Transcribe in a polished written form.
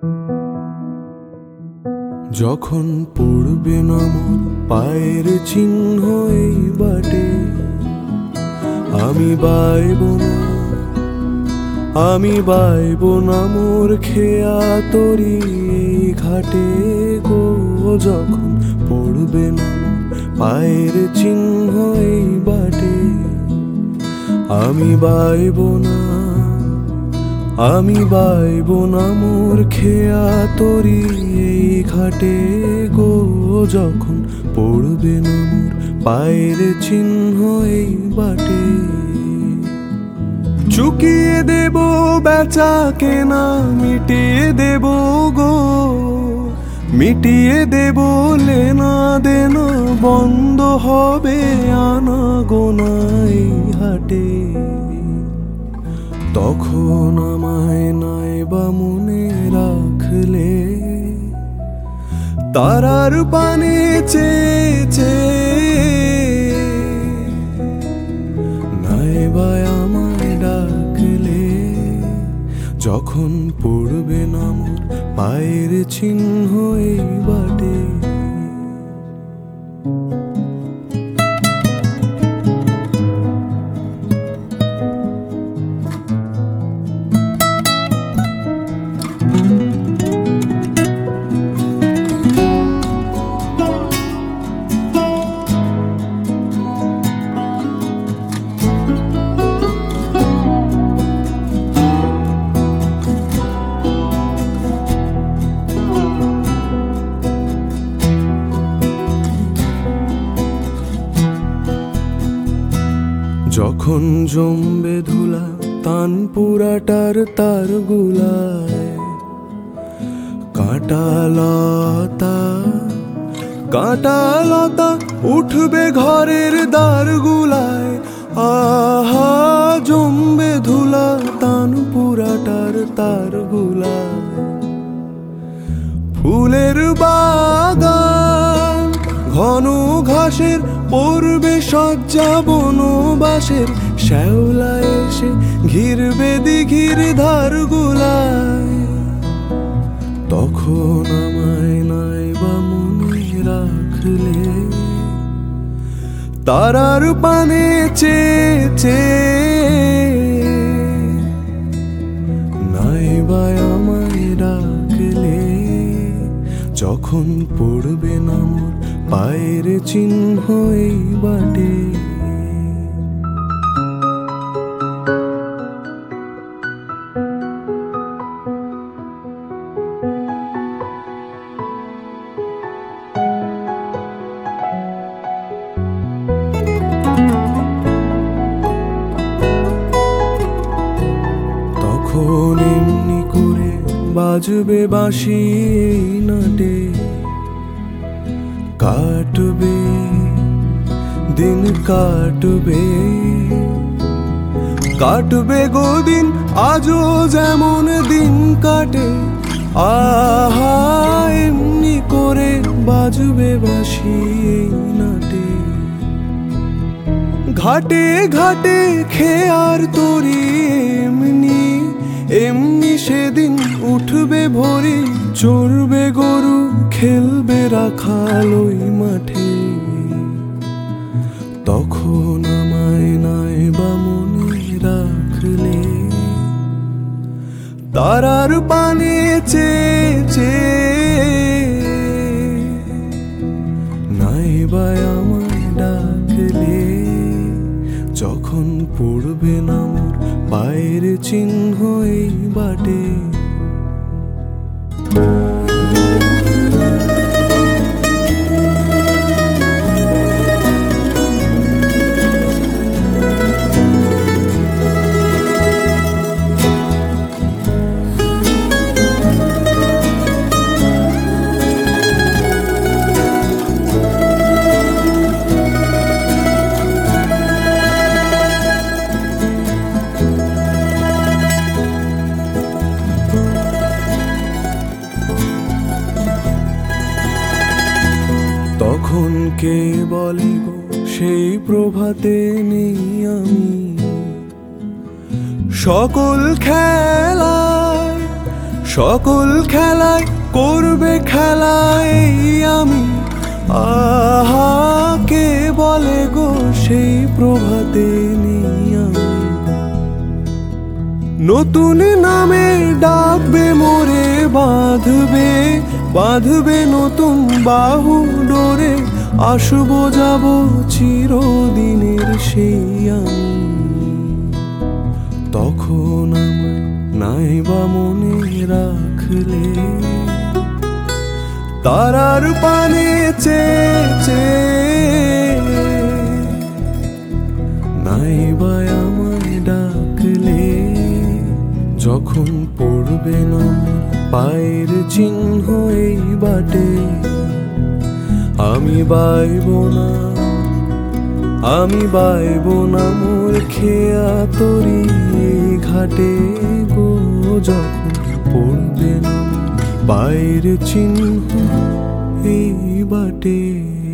যখন পড়বে না মোর পায়ের চিহ্ন এই বাটে, আমি বাইব না, আমি বাইব না মোর খেয়া তরি এই ঘাটে গো। যখন পড়বে না মোর পায়ের চিহ্ন এই বাটে, আমি বাইব না, আমি বাইব না মোর খেয়া তরি এই ঘাটে গো। যখন পড়বে না মোর পায়ের চিহ্ন এই বাটে, চুকিয়ে দেব বেচা কেনা, মিটিয়ে দেব গো, মিটিয়ে দেব লেনা দেনা, বন্ধ হবে আনা গোনা এই হাটে। তখন আমায় নাইবা মনে রাখলে, তারার পানে চেয়ে চেয়ে, নাইবা আমায় ডাকলে। যখন পড়বে না মোর পায়ের চিহ্ন এই বাটে, যখন জমবে ধুলা তান পুরাটার তার গুলায়, কাঁটালতা কাঁটালতা উঠবে ঘরের দ্বার গুলায়। আহা জমবে ধুলা তান পুরাটার তার গুলায়। ফুলের বাগান ঘন ঘাসের পড়বে সজ্জা বনবাসের, শ্যাওলা এসে ঘিরবে দিঘির ধার গুলায়। তখন আমায় নাইবা মনে রাখলে, তারার পানে চেয়ে চেয়ে, নাইবা আমায় ডাকলে। যখন পড়বে না মোর পায়ের চিহ্ন এই বাটে, তখন এমনি করে বাজবে বাঁশি এই নাটে। কাটবে দিন কাটবে, কাটবে গো দিন আজও যেমন দিন কাটে। আহা এমনি করে বাজবে বাঁশি এই নাটে। ঘাটে ঘাটে খেয়ার তরি এমনি এমনি সেদিন উঠবে ভোরে, চড়বে গরু খেলবে রাখাল ওই মাঠে। তখন আমায় নাইবা মনে রাখলে, তারার পানে চেয়ে চেয়ে, নাইবা আমায় ডাকলে। যখন পড়বে না মোর পায়ের চিহ্ন এই বাটে, তখন কে বলে গো সেই প্রভাতে নেই আমি, সকল খেলায় সকল খেলায় করবে খেলায় আমি, আহা কে বলে গো সেই প্রভাতে নেই আমি। নতুন নামে ডাকবে মোরে, বাঁধবে বাঁধবে নতুন বাহু ডোরে, আসব যাব চিরদিনের সেই আমি। তখন আমায় নাইবা মনে রাখলে, তারার পানে চেয়ে চেয়ে নাইবা আমায় ডাকলে, যখন পড়বে না পায়ের চিহ্ন এই বাটে, আমি বাইব না, আমি বাইব না মোর খেয়া তরি ঘাটে গো, যখন পড়বে না পায়ের চিহ্ন এই বাটে।